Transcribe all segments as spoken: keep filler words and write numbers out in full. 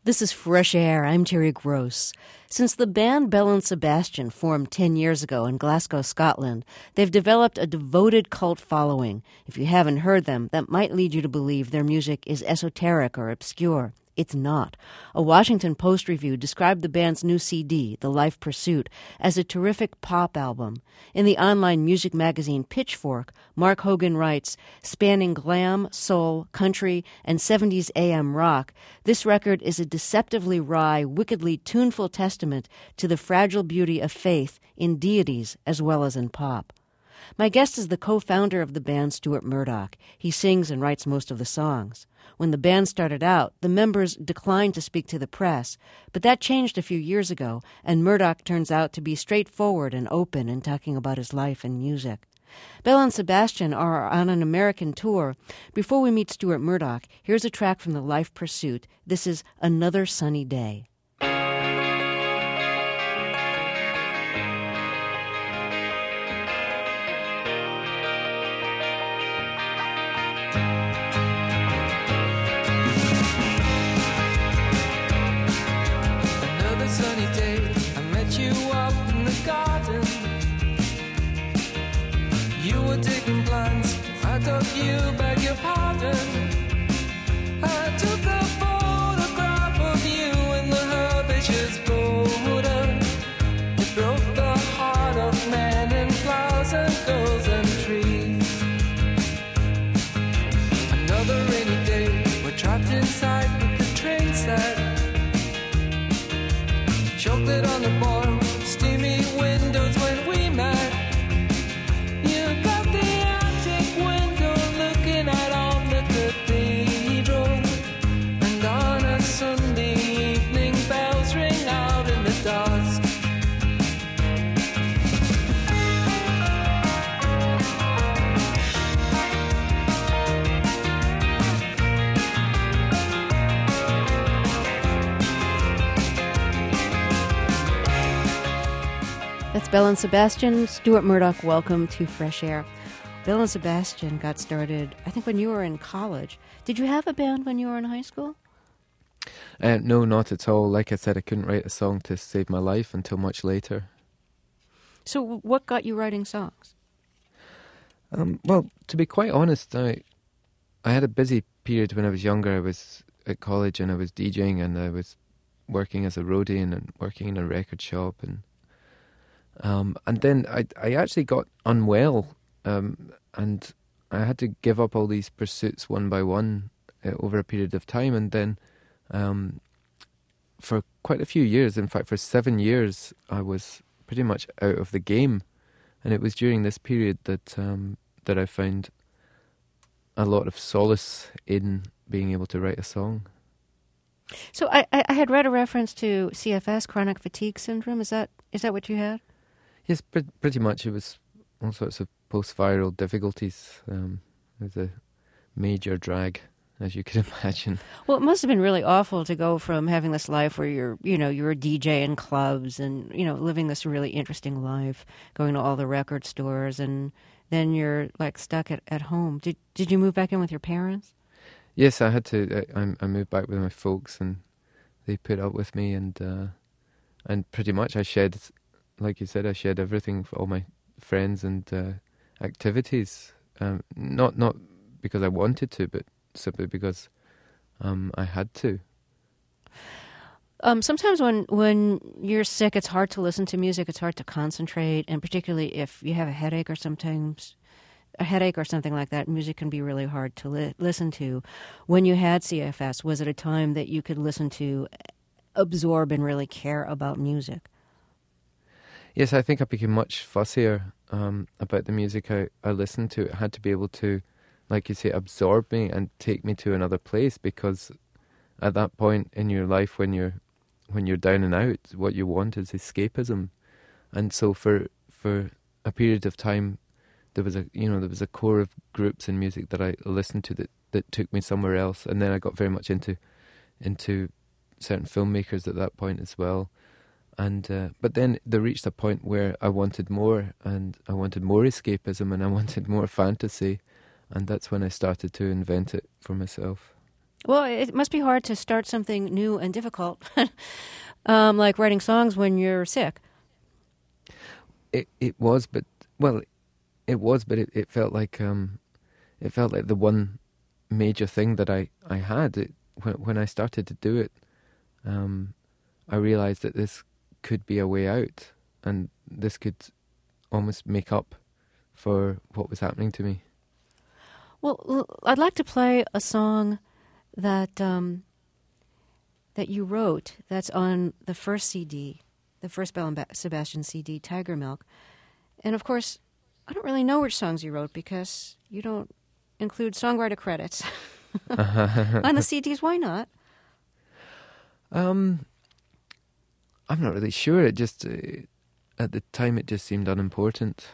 This is Fresh Air. I'm Terry Gross. Since the band Belle and Sebastian formed ten years ago in Glasgow, Scotland, they've developed a devoted cult following. If you haven't heard them, that might lead you to believe their music is esoteric or obscure. It's not. A Washington Post review described the band's new C D, The Life Pursuit, as a terrific pop album. In the online music magazine Pitchfork, Mark Hogan writes, spanning glam, soul, country, and seventies A M rock, this record is a deceptively wry, wickedly tuneful testament to the fragile beauty of faith in deities as well as in pop. My guest is the co-founder of the band, Stuart Murdoch. He sings and writes most of the songs. When the band started out, the members declined to speak to the press, but that changed a few years ago, and Murdoch turns out to be straightforward and open in talking about his life and music. Belle and Sebastian are on an American tour. Before we meet Stuart Murdoch, here's a track from The Life Pursuit. This is Another Sunny Day. Sunny day, I met you up in the garden. You were digging plants, I took you, beg your pardon. I took a photograph of you in the herbaceous border. It broke the heart of men and flowers and girls and trees. Another rainy day, we're trapped inside with the train set. Chocolate on the boil, steamy windows when we met. You got the attic window looking out on the cathedral. And on a Sunday evening, bells ring out in the dusk. That's Belle and Sebastian. Stuart Murdoch, welcome to Fresh Air. Belle and Sebastian got started, I think, when you were in college. Did you have a band when you were in high school? Uh, no, not at all. Like I said, I couldn't write a song to save my life until much later. So what got you writing songs? Um, well, to be quite honest, I I had a busy period when I was younger. I was at college and I was DJing and I was working as a roadie and working in a record shop and Um, and then I I actually got unwell, um, and I had to give up all these pursuits one by one uh, over a period of time. And then um, for quite a few years, in fact, for seven years, I was pretty much out of the game. And it was during this period that um, that I found a lot of solace in being able to write a song. So I, I had read a reference to C F S, chronic fatigue syndrome. Is that is that what you had? Yes, pre- pretty much. It was all sorts of post-viral difficulties. Um, it was a major drag, as you could imagine. Well, it must have been really awful to go from having this life where you're, you know, you're a D J in clubs and, you know, living this really interesting life, going to all the record stores, and then you're, like, stuck at, at home. Did Did you move back in with your parents? Yes, I had to. I, I moved back with my folks, and they put up with me, and uh, and pretty much I shed, like you said, I shed everything for all my friends and uh, activities. Um, not not because I wanted to, but simply because um, I had to. Um, sometimes when, when you're sick, it's hard to listen to music. It's hard to concentrate, and particularly if you have a headache or sometimes a headache or something like that, music can be really hard to li- listen to. When you had C F S, was it a time that you could listen to, absorb, and really care about music? Yes, I think I became much fussier um, about the music I, I listened to. It had to be able to, like you say, absorb me and take me to another place, because at that point in your life when you're when you're down and out, what you want is escapism. And so for for a period of time, there was a you know there was a core of groups and music that I listened to that, that took me somewhere else. And then I got very much into into certain filmmakers at that point as well. And uh, but then there reached a point where I wanted more, and I wanted more escapism, and I wanted more fantasy, and that's when I started to invent it for myself. Well, it must be hard to start something new and difficult, um, like writing songs when you're sick. It it was, but well, it was, but it, it felt like um, it felt like the one major thing that I I had. It, when when I started to do it, um, I realized that this could be a way out, and this could almost make up for what was happening to me. Well, l- I'd like to play a song that um, that you wrote. That's on the first C D, the first Bell and ba- Sebastian C D, Tiger Milk. And of course, I don't really know which songs you wrote because you don't include songwriter credits on the C Ds. Why not? Um, I'm not really sure. It just uh, at the time it just seemed unimportant.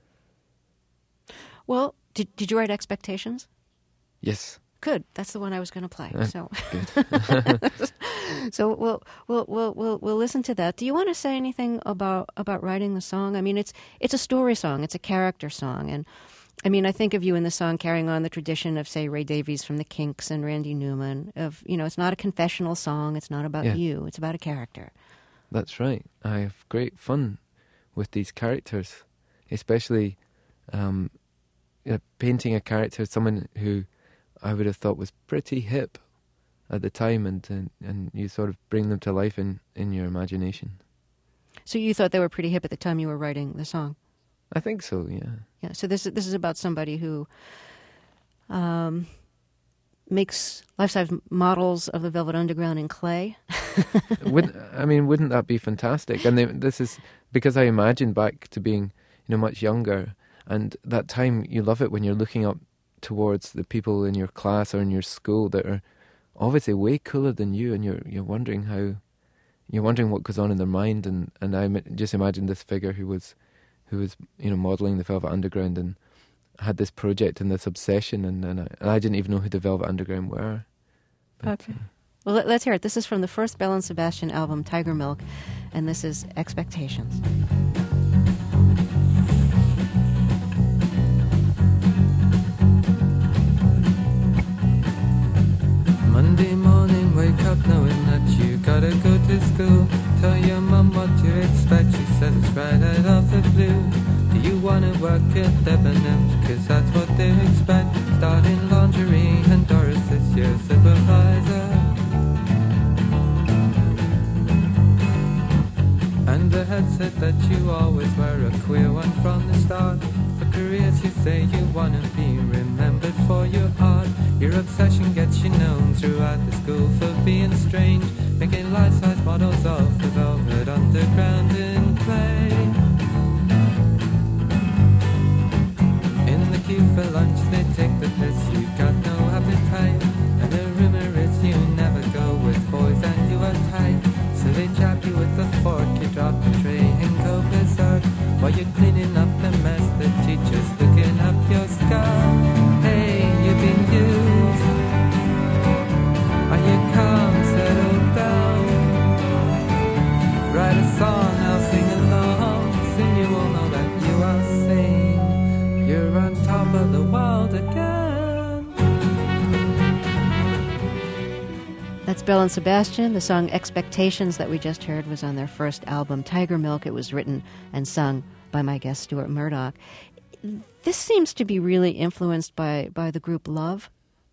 Well, did did you write Expectations? Yes. Good. That's the one I was going to play. Uh, so, Good. so we'll we'll we'll we'll we'll listen to that. Do you want to say anything about about writing the song? I mean, it's it's a story song. It's a character song, and I mean, I think of you in the song carrying on the tradition of, say, Ray Davies from the Kinks and Randy Newman. Of you know, it's not a confessional song. It's not about Yeah. you. It's about a character. That's right. I have great fun with these characters, especially um, you know, painting a character, someone who I would have thought was pretty hip at the time, and and, and you sort of bring them to life in, in your imagination. So you thought they were pretty hip at the time you were writing the song. I think so, yeah. Yeah. So this is this is about somebody who um, makes life-size models of the Velvet Underground in clay. Would I mean, wouldn't that be fantastic? And they, this is because I imagine back to being, you know, much younger, and that time you love it when you're looking up towards the people in your class or in your school that are obviously way cooler than you, and you're you're wondering how, you're wondering what goes on in their mind, and and I im- just imagine this figure who was, who was you know modeling the Velvet Underground and had this project and this obsession, and and I, and I didn't even know who the Velvet Underground were. But, Okay. Well, let, let's hear it. This is from the first Bell and Sebastian album, Tiger Milk, and this is Expectations. Monday morning, wake up knowing that you gotta go to school. Tell your mum what you expect, she says it's right out of the blue. Do you wanna work at Debenhams? Cause that's what they expect. Starting lingerie and Doris is your supervisor. And the head said that you always were a queer one from the start. For careers you say you wanna be remembered for your art. Your obsession gets you known throughout the school for being strange, making life-size models of the Velvet Underground in clay. In the queue for lunch they take the piss, you got no appetite. And the rumor is you never go with boys and you are tight. So they jab you with a fork, you drop the tray and go berserk. While you're cleaning up the mess, the teacher's looking up your skirt. Hey, you've been used. Are you calm, settle down? Write a song, I'll sing along. Soon you will know that you are sane. You're on top of the world again. That's Bell and Sebastian. The song Expectations that we just heard was on their first album, Tiger Milk. It was written and sung by my guest, Stuart Murdoch. This seems to be really influenced by, by the group Love.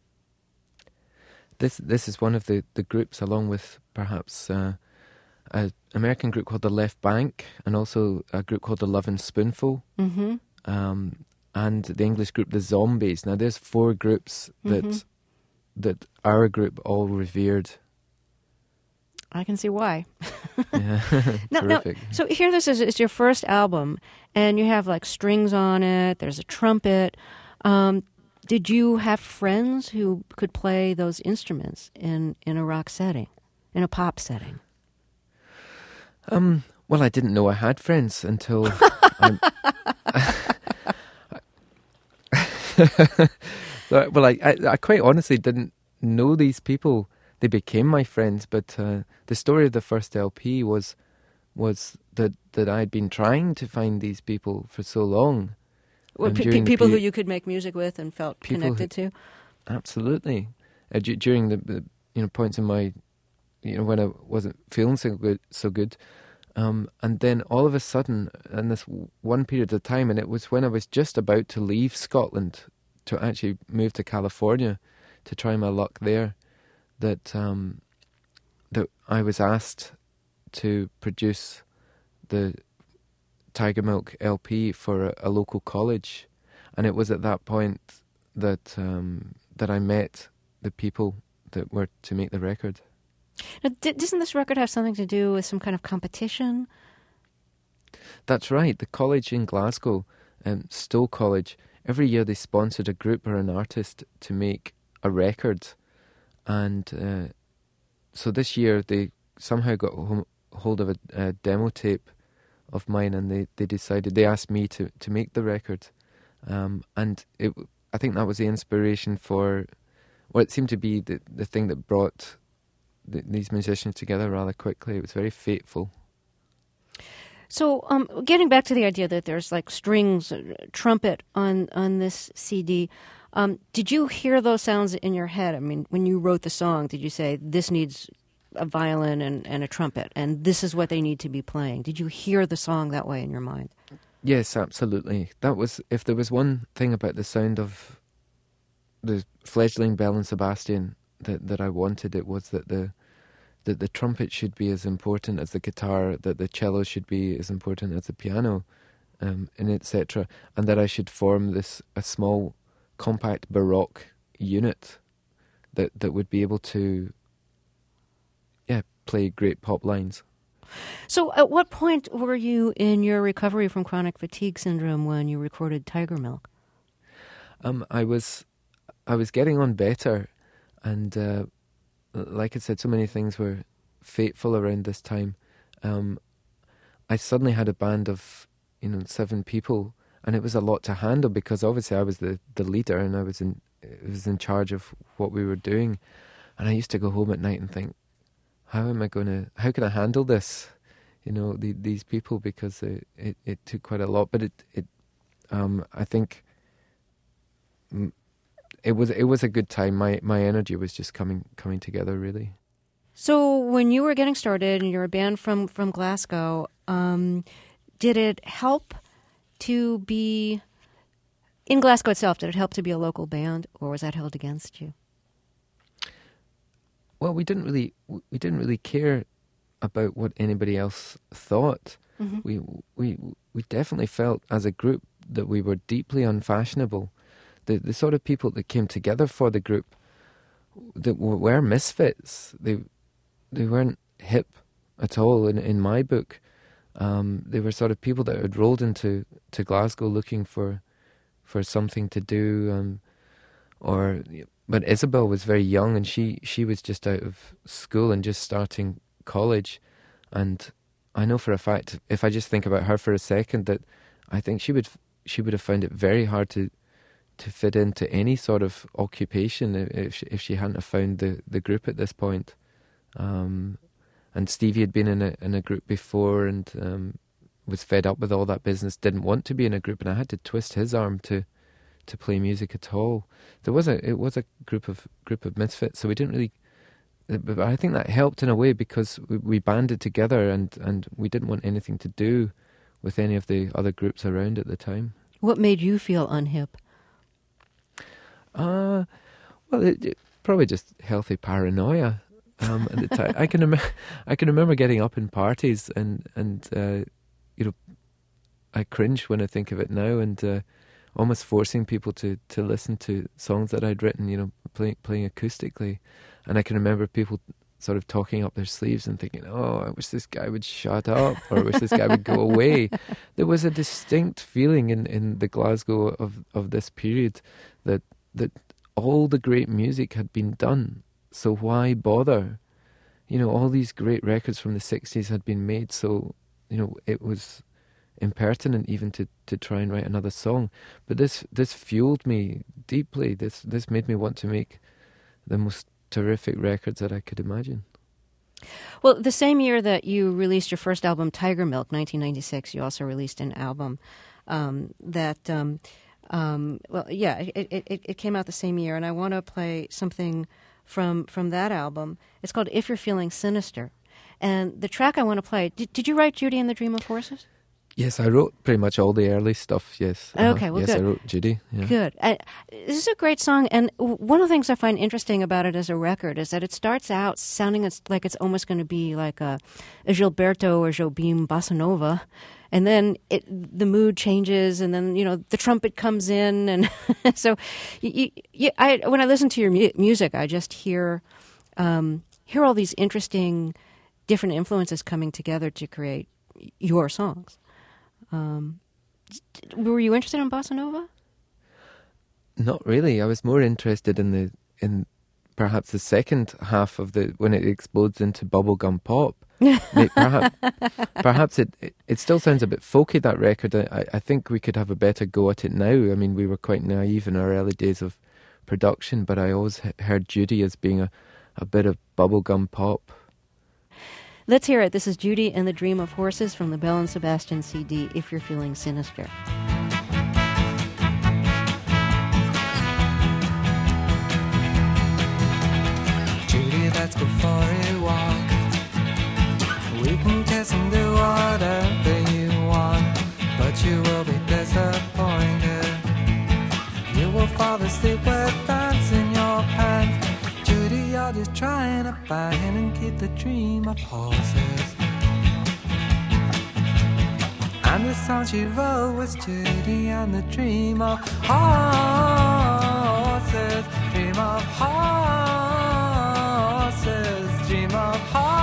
This this is one of the, the groups, along with perhaps uh, an American group called the Left Bank, and also a group called the Lovin' Spoonful, Mm-hmm. um, and the English group the Zombies. Now, there's four groups that Mhm. that our group all revered. I can see why. Yeah, No, no. terrific. So here this is, it's your first album, and you have like strings on it, there's a trumpet. Um, did you have friends who could play those instruments in, in a rock setting, in a pop setting? Um, well, I didn't know I had friends until. I'm, So, well, I, I, I quite honestly didn't know these people. They became my friends, but uh, the story of the first L P was was that, that I'd been trying to find these people for so long. Well, And pe- during pe- the people who period- you could make music with and felt People connected to? Absolutely. uh, d- during the, the you know points in my you know when I wasn't feeling so good, so good. Um, and then all of a sudden, in this one period of time, and it was when I was just about to leave Scotland to actually move to California to try my luck there, that um, that I was asked to produce the Tiger Milk L P for a, a local college, and it was at that point that um, that I met the people that were to make the record. Now, d- doesn't this record have something to do with some kind of competition? That's right. The college in Glasgow, um, Stowe College, every year they sponsored a group or an artist to make a record, and uh, so this year they somehow got home, hold of a, a demo tape of mine, and they, they decided, they asked me to, to make the record. Um, and it, I think that was the inspiration for, well, it seemed to be the, the thing that brought the, these musicians together rather quickly. It was very fateful. So, um, getting back to the idea that there's like strings, uh, trumpet on, on this C D, um, did you hear those sounds in your head? I mean, when you wrote the song, did you say, this needs a violin and, and a trumpet, and this is what they need to be playing? Did you hear the song that way in your mind? Yes, absolutely. That was, if there was one thing about the sound of the fledgling Belle and Sebastian that, that I wanted, it was that the that the trumpet should be as important as the guitar, that the cello should be as important as the piano, um, and et cetera, and that I should form this a small, compact Baroque unit that that would be able to, yeah, play great pop lines. So at what point were you in your recovery from chronic fatigue syndrome when you recorded Tiger Milk? Um, I was, I was getting on better, and uh, like I said, so many things were fateful around this time. Um, I suddenly had a band of, you know, seven people, and it was a lot to handle because obviously I was the, the leader and I was in was in charge of what we were doing. And I used to go home at night and think, how am I going to, how can I handle this? You know, the, these people, because it, it, it took quite a lot. But it, it um, I think it was it was a good time. My my energy was just coming coming together, really. So when you were getting started and you're a band from, from Glasgow, um, did it help to be in Glasgow itself? Did it help to be a local band, or was that held against you? Well, we didn't really we didn't really care about what anybody else thought. Mm-hmm. We we we definitely felt as a group that we were deeply unfashionable. The the sort of people that came together for the group that were, were misfits. They they weren't hip at all in in my book. Um, they were sort of people that had rolled into to Glasgow looking for for something to do. Um, or but Isabel was very young, and she she was just out of school and just starting college. And I know for a fact, if I just think about her for a second, that I think she would she would have found it very hard to to fit into any sort of occupation if she, if she hadn't have found the, the group at this point. Um, and Stevie had been in a in a group before and um, was fed up with all that business, didn't want to be in a group, and I had to twist his arm to to play music at all. There was a it was a group of group of misfits, so we didn't really. But I think that helped in a way because we, we banded together and, and we didn't want anything to do with any of the other groups around at the time. What made you feel unhip? Uh, well, it, it, probably just healthy paranoia. Um, at the time, I can rem- I can remember getting up in parties and and uh, you know, I cringe when I think of it now, and uh, almost forcing people to, to listen to songs that I'd written, you know, playing playing acoustically, and I can remember people sort of talking up their sleeves and thinking, "Oh, I wish this guy would shut up," or "I wish this guy would go away." There was a distinct feeling in, in the Glasgow of, of this period that that all the great music had been done. So why bother? You know, all these great records from the sixties had been made, so, you know, it was impertinent even to, to try and write another song. But this this fueled me deeply. This this made me want to make the most terrific records that I could imagine. Well, the same year that you released your first album, Tiger Milk, nineteen ninety-six, you also released an album um, that... Um, Um, well, yeah, it, it, it came out the same year, and I want to play something from from that album. It's called If You're Feeling Sinister. And the track I want to play, did, did you write Judy and the Dream of Horses? Yes, I wrote pretty much all the early stuff, yes. Uh-huh. Okay, well, yes, good. I wrote Judy. Yeah. Good. I, this is a great song, and w- one of the things I find interesting about it as a record is that it starts out sounding as, like it's almost going to be like a, a Gilberto or Jobim bossa nova, and then it, the mood changes, and then, you know, the trumpet comes in, and so you, you, I, when I listen to your mu- music, I just hear um, hear all these interesting different influences coming together to create your songs. Um, were you interested in bossa nova? Not really. I was more interested in the in perhaps the second half of the when it explodes into bubblegum pop. perhaps perhaps it, it it still sounds a bit folky, that record. I, I think we could have a better go at it now. I mean, we were quite naive in our early days of production, but I always heard Judy as being a, a bit of bubblegum pop. Let's hear it. This is Judy and the Dream of Horses from the Belle and Sebastian C D, If You're Feeling Sinister. Judy, let's go for a walk. We can kiss and do whatever you want, but you will be disappointed. You will fall asleep with dance in your pants. Judy, you're just trying to find and keep the dream of horses. And the song she wrote was Judy and the dream of horses. Dream of horses. Dream of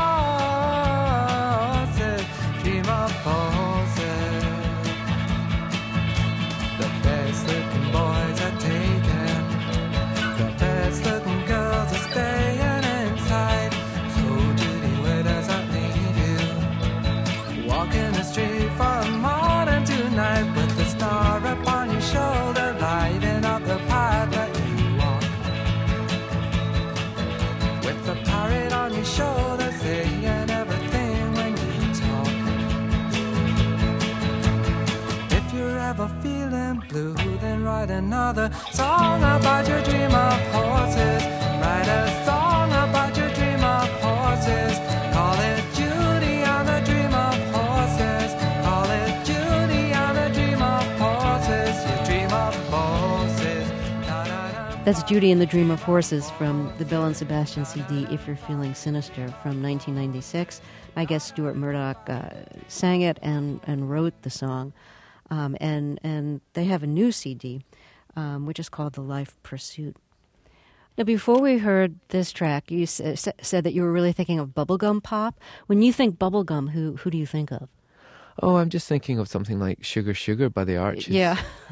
horses. Dream of horses. The best looking boys are taken. The best looking girls are staying inside. So Judy, where does that leave you? Walking the street from morning to night, with the star upon your shoulder, lighting up the path that you walk. With the parrot on your shoulder, saying everything when you talk. If you're ever feeling blue, then write another song about your dream of horses. Write a song about your dream of horses. Call it Judy and the Dream of Horses. Call it Judy and the Dream of Horses. Your dream of horses. Da, da, da. That's Judy and the Dream of Horses from the Belle and Sebastian C D, If You're Feeling Sinister, from nineteen ninety-six. I guess Stuart Murdoch uh, sang it and, and wrote the song. Um, and, and they have a new C D, um, which is called The Life Pursuit. Now, before we heard this track, you s- s- said that you were really thinking of bubblegum pop. When you think bubblegum, who who do you think of? Oh, I'm just thinking of something like Sugar Sugar by the Arches. Yeah.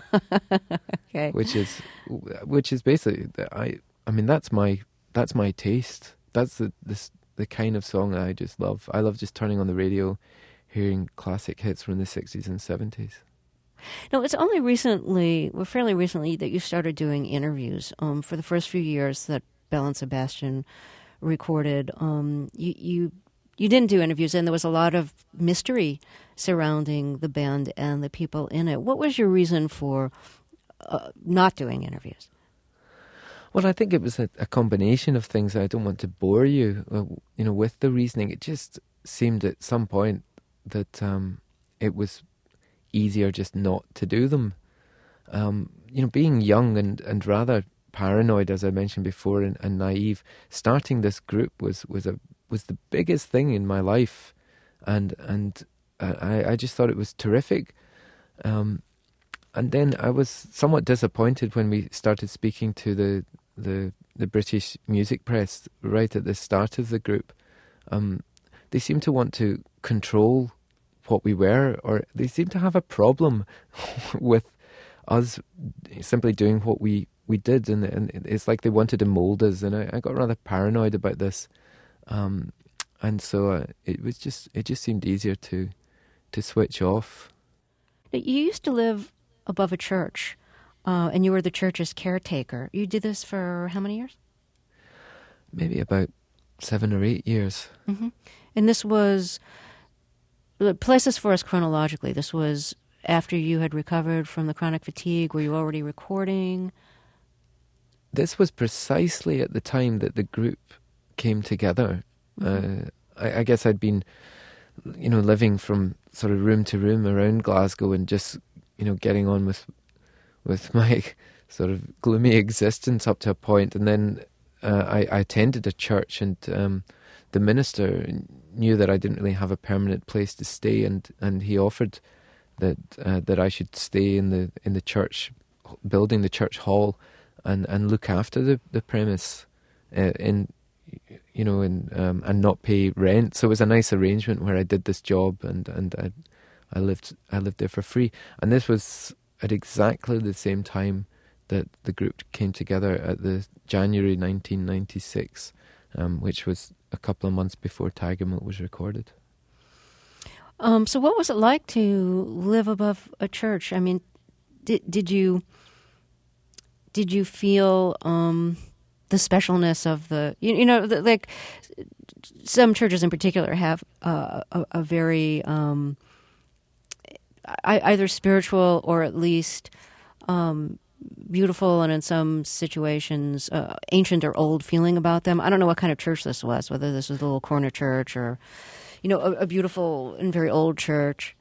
Okay. Which is which is basically the- I I mean that's my that's my taste. That's the this the kind of song that I just love. I love just turning on the radio, hearing classic hits from the sixties and seventies. No, it's only recently, well, fairly recently, that you started doing interviews. Um, for the first few years that Belle and Sebastian recorded, um, you, you you didn't do interviews, and there was a lot of mystery surrounding the band and the people in it. What was your reason for uh, not doing interviews? Well, I think it was a, a combination of things. I don't want to bore you, uh, you know, with the reasoning. It just seemed at some point that um, it was easier just not to do them. Um, you know, being young and, and rather paranoid, as I mentioned before, and, and naive, starting this group was, was a was the biggest thing in my life, and and uh, I I just thought it was terrific. Um, and then I was somewhat disappointed when we started speaking to the the the British music press right at the start of the group. Um, they seemed to want to control what we were, or they seemed to have a problem with us simply doing what we, we did, and, and it's like they wanted to mold us, and I, I got rather paranoid about this, um, and so uh, it was just it just seemed easier to to switch off. You used to live above a church, uh, and you were the church's caretaker. You did this for how many years? Maybe about seven or eight years. Mm-hmm. And this was, place this for us chronologically. This was after you had recovered from the chronic fatigue. Were you already recording? this was precisely at the time that the group came together. Mm-hmm. Uh, I, I guess I'd been, you know, living from sort of room to room around Glasgow and just, you know, getting on with with my sort of gloomy existence up to a point. And then uh, I, I attended a church, and um, the minister knew that I didn't really have a permanent place to stay, and, and he offered that uh, that I should stay in the in the church building, the church hall, and, and look after the the premise, uh, in you know, and um, and not pay rent. So it was a nice arrangement where I did this job, and and I I lived I lived there for free. And this was at exactly the same time that the group came together, at the January nineteen ninety-six, um, which was a couple of months before Tiger Milk was recorded. Um, so what was it like to live above a church? I mean, did did you did you feel um, the specialness of the, you, you know, the, like some churches in particular have uh, a, a very um, either spiritual or at least um, beautiful, and in some situations uh, ancient or old feeling about them. I don't know what kind of church this was, whether this was a little corner church or, you know, a, a beautiful and very old church.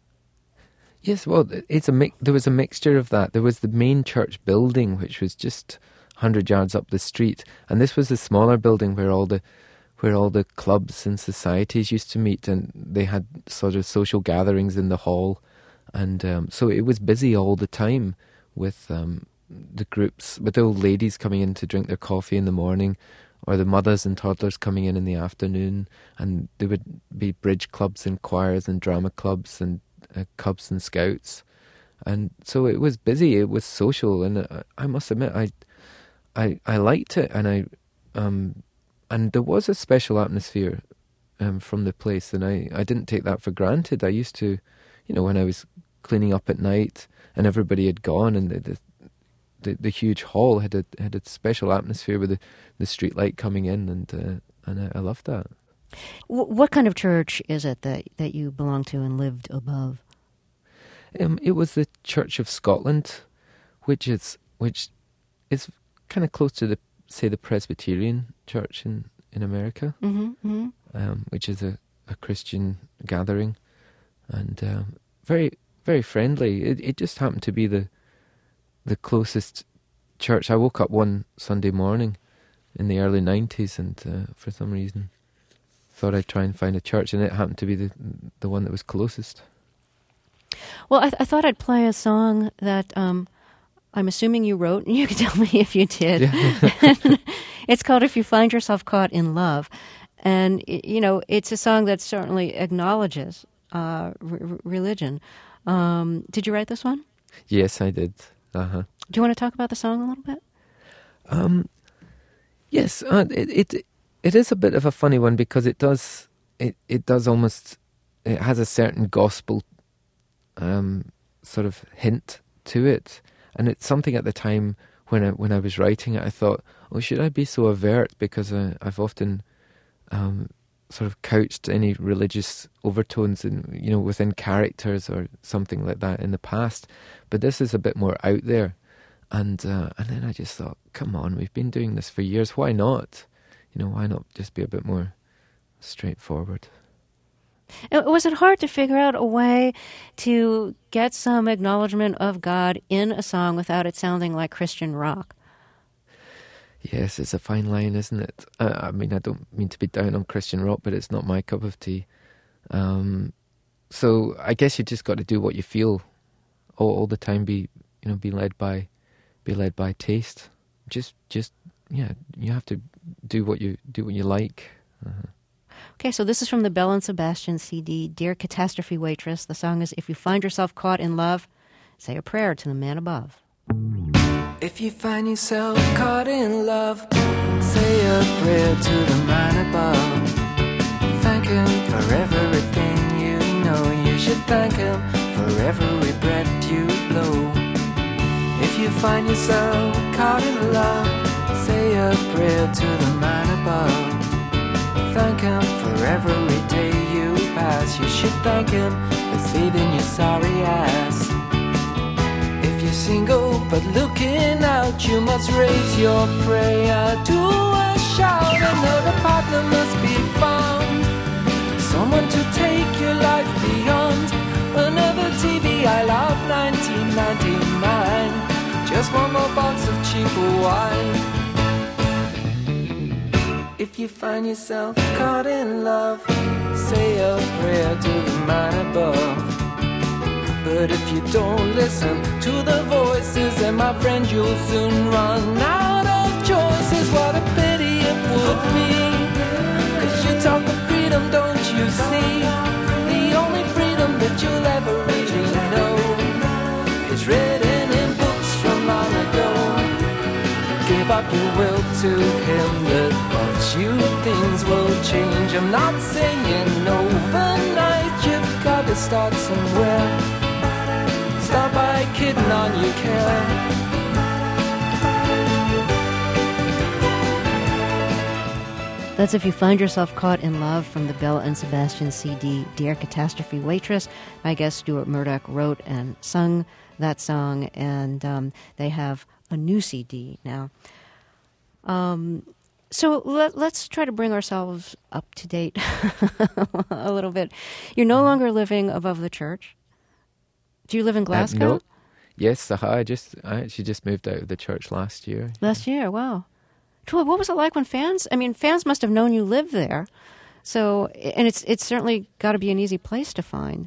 Yes, well, it's a mi- there was a mixture of that. There was the main church building, which was just one hundred yards up the street, and this was the smaller building where all the where all the clubs and societies used to meet, and they had sort of social gatherings in the hall, and um, so it was busy all the time with um, the groups, with the old ladies coming in to drink their coffee in the morning, or the mothers and toddlers coming in in the afternoon, and there would be bridge clubs and choirs and drama clubs and uh, Cubs and Scouts, and so it was busy. It was social, and uh, I must admit, I, I, I liked it, and I, um, and there was a special atmosphere um, from the place, and I, I didn't take that for granted. I used to, you know, when I was cleaning up at night and everybody had gone, and the the, the, the huge hall had a had a special atmosphere with the, the street light coming in, and uh, and I, I loved that. What kind of church is it that, that you belonged to and lived above? Um, it was the Church of Scotland, which is which is kind of close to the, say, the Presbyterian Church in, in America, Mm-hmm, mm-hmm. um, which is a, a Christian gathering, and um, very very friendly. It it just happened to be the the closest church. I woke up one Sunday morning in the early nineties, and uh, for some reason thought I'd try and find a church, and it happened to be the the one that was closest. Well, I, th- I thought I'd play a song that um, I'm assuming you wrote, and you can tell me if you did. Yeah. It's called "If You Find Yourself Caught in Love," and y- you know, it's a song that certainly acknowledges uh, r- religion. Um, did you write this one? Yes, I did. Uh-huh. Do you want to talk about the song a little bit? Um, yes, uh, it, it it is a bit of a funny one, because it does it, it does almost it has a certain gospel um, sort of hint to it, and it's something at the time when I when I was writing it, I thought, oh, should I be so overt? Because uh, I've often um, sort of couched any religious overtones in, you know, within characters or something like that in the past, but this is a bit more out there. And uh, and then I just thought, come on, we've been doing this for years. Why not? You know, why not just be a bit more straightforward? Was it hard to figure out a way to get some acknowledgement of God in a song without it sounding like Christian rock? Yes, it's a fine line, isn't it? Uh, I mean, I don't mean to be down on Christian rock, but it's not my cup of tea. Um, so I guess you just got to do what you feel all, all the time. Be you know, be led by. Be led by taste. Just, just, yeah. You have to do what you do what you like. Uh-huh. Okay, so this is from the Bell and Sebastian C D, "Dear Catastrophe Waitress." The song is "If You Find Yourself Caught in Love, Say a Prayer to the Man Above." If you find yourself caught in love, say a prayer to the man above. Thank him for everything you know. You should thank him for every breath you blow. If you find yourself caught in love, say a prayer to the man above. Thank him for every day you pass. You should thank him for saving your sorry ass. If you you're single but looking out, you must raise your prayer to a shout. Another partner must be found, someone to take your life beyond. Another T V, I love nineteen ninety-nine. Just one more box of cheaper wine. If you find yourself caught in love, say a prayer to the man above. But if you don't listen to the voices, then my friend, you'll soon run out of choices. What a pity it would be, 'cause you talk of freedom, don't you see? The only freedom that you'll ever really know is written in books from long ago. Give up your will to him that loves you, things will change. I'm not saying overnight, you've got to start somewhere. Start by kidding on your care. That's If You Find Yourself Caught in Love from the Belle and Sebastian C D, Dear Catastrophe Waitress. My guest Stuart Murdoch wrote and sung that song, and um, they have a new C D now. Um, so let, let's try to bring ourselves up to date a little bit. You're no longer living above the church. Do you live in Glasgow? Uh, no. Yes, uh, I just I actually just moved out of the church last year. Last year, wow. Troy, what was it like when fans? I mean, fans must have known you lived there. So, and it's it's certainly got to be an easy place to find.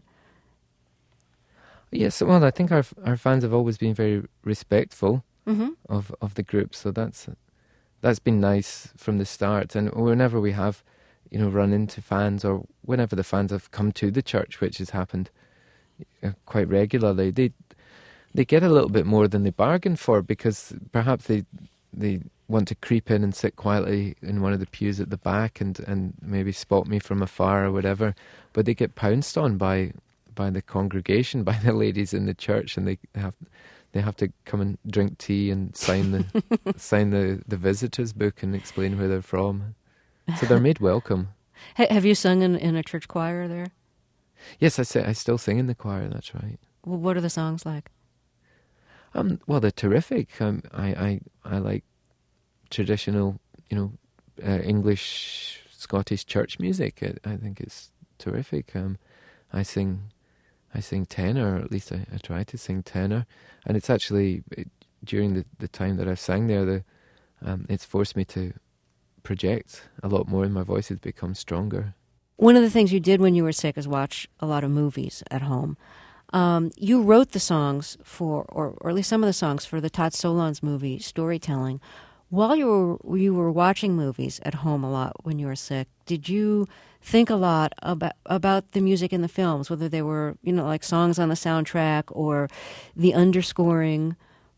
Yes, well, I think our our fans have always been very respectful Mm-hmm. of of the group, so that's that's been nice from the start. And whenever we have, you know, run into fans, or whenever the fans have come to the church, which has happened uh, quite regularly, they they get a little bit more than they bargained for, because perhaps they they want to creep in and sit quietly in one of the pews at the back and and maybe spot me from afar or whatever, but they get pounced on by by the congregation, by the ladies in the church, and they have they have to come and drink tea and sign the sign the, the visitors book and explain where they're from. So they're made welcome. H- have you sung in, in a church choir there? Yes, I say I still sing in the choir. That's right. Well, what are the songs like? Um, well, they're terrific. Um, I, I I like traditional, you know, uh, English, Scottish church music. I, I think it's terrific. Um, I sing, I sing tenor, or at least I, I try to sing tenor, and it's actually it, during the, the time that I've sang there, the um, it's forced me to project a lot more, and my voice has become stronger. One of the things you did when you were sick is watch a lot of movies at home. Um, you wrote the songs for, or, or at least some of the songs for the Todd Solondz movie, Storytelling. While you were you were watching movies at home a lot when you were sick, did you think a lot about about the music in the films, whether they were, you know, like songs on the soundtrack or the underscoring?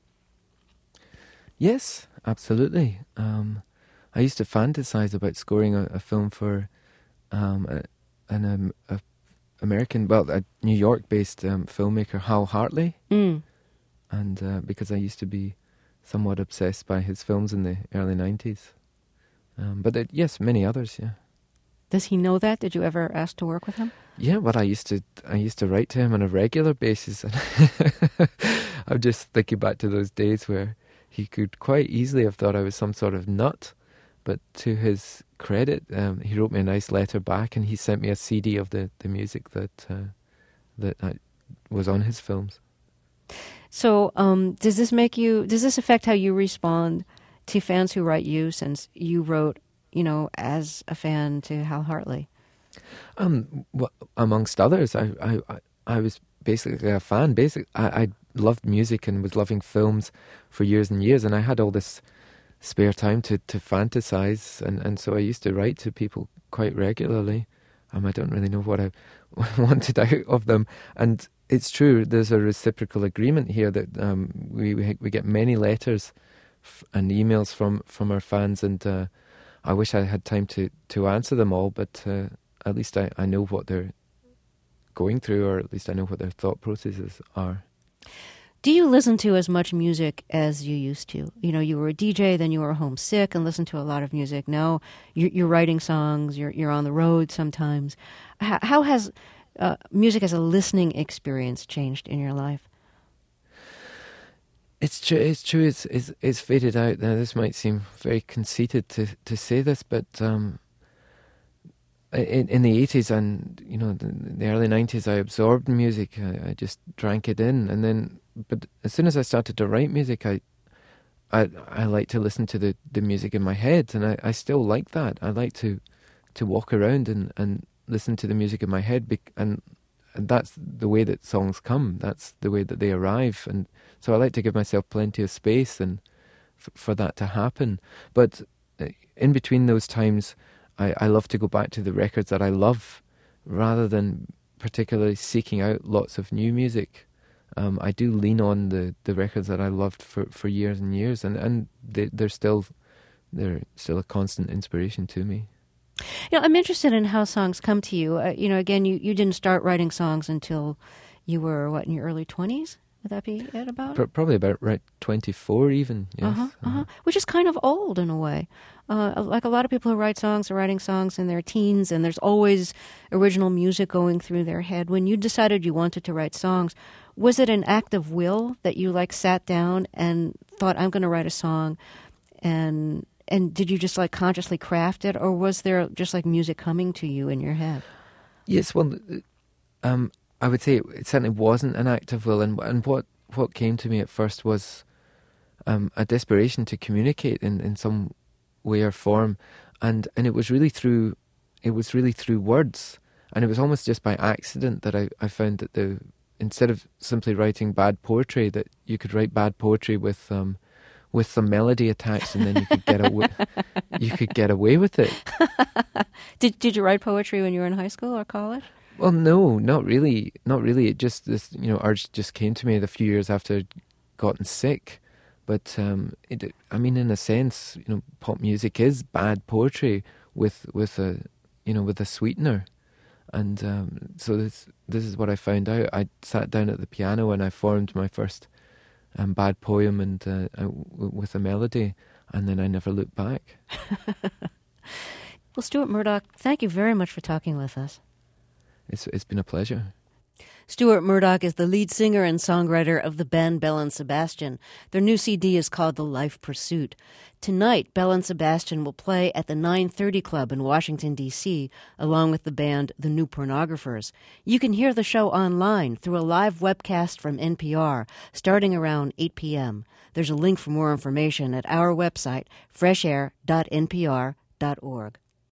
Yes, absolutely. Um, I used to fantasize about scoring a, a film for um, a, an um, a American, well, a New York-based um, filmmaker, Hal Hartley, Mm. and uh, because I used to be somewhat obsessed by his films in the early nineties. Um, but there, yes, many others, yeah. Does he know that? Did you ever ask to work with him? Yeah, well, I used to I used to write to him on a regular basis. And I'm just thinking back to those days where he could quite easily have thought I was some sort of nut. But to his credit, um, he wrote me a nice letter back, and he sent me a C D of the, the music that uh, that I, was on his films. So, um, does this make you? Does this affect how you respond to fans who write you? Since you wrote, you know, as a fan to Hal Hartley. Um, well, amongst others, I, I, I, I was basically a fan. Basically, I, I loved music and was loving films for years and years, and I had all this spare time to, to fantasize, and, and so I used to write to people quite regularly. Um, I don't really know what I wanted out of them, and it's true. There's a reciprocal agreement here that um, we we get many letters f- and emails from, from our fans, and uh, I wish I had time to, to answer them all, but uh, at least I, I know what they're going through, or at least I know what their thought processes are. Do you listen to as much music as you used to? You know, you were a D J, then you were homesick and listened to a lot of music. Now you're, you're writing songs, you're you're on the road sometimes. How, how has uh, music as a listening experience changed in your life? It's true. It's true. It's it's it's faded out now. This might seem very conceited to to say this, but um, in in the eighties and you know the, the early nineties, I absorbed music. I, I just drank it in, and then but as soon as I started to write music, I I I like to listen to the, the music in my head, and I, I still like that. I like to to walk around and, and listen to the music in my head, bec- and and that's the way that songs come. That's the way that they arrive, and so I like to give myself plenty of space and f- for that to happen. But uh, in between those times, I, I love to go back to the records that I love, rather than particularly seeking out lots of new music. Um, I do lean on the, the records that I loved for, for years and years, and, and they, they're still they're still a constant inspiration to me. You know, I'm interested in how songs come to you. Uh, you know, again, you, you didn't start writing songs until you were, what, in your early twenties? Would that be it about? Pro- probably about right twenty-four even, yes. Uh-huh, uh-huh. Uh-huh. Which is kind of old in a way. Uh, like a lot of people who write songs are writing songs in their teens, and there's always original music going through their head. When you decided you wanted to write songs, was it an act of will that you like sat down and thought, I'm going to write a song, and and did you just like consciously craft it, or was there just like music coming to you in your head? Yes, well, um, I would say it certainly wasn't an act of will, and and what, what came to me at first was um, a desperation to communicate in, in some way or form, and and it was really through it was really through words, and it was almost just by accident that I, I found that the instead of simply writing bad poetry, that you could write bad poetry with um, with some melody attached, and then you could get away you could get away with it. Did Did you write poetry when you were in high school or college? Well, no, not really, not really. It just this, you know, urge just came to me a few years after I'd gotten sick. But um, it, I mean, in a sense, you know, pop music is bad poetry with with a, you know, with a sweetener, and um, so this this is what I found out. I sat down at the piano and I formed my first um, bad poem and uh, uh, w- with a melody, and then I never looked back. Well, Stuart Murdoch, thank you very much for talking with us. It's it's been a pleasure. Stuart Murdoch is the lead singer and songwriter of the band Belle and Sebastian. Their new C D is called The Life Pursuit. Tonight, Belle and Sebastian will play at the nine thirty Club in Washington, D C, along with the band The New Pornographers. You can hear the show online through a live webcast from N P R, starting around eight p.m. There's a link for more information at our website, fresh air dot n p r dot org.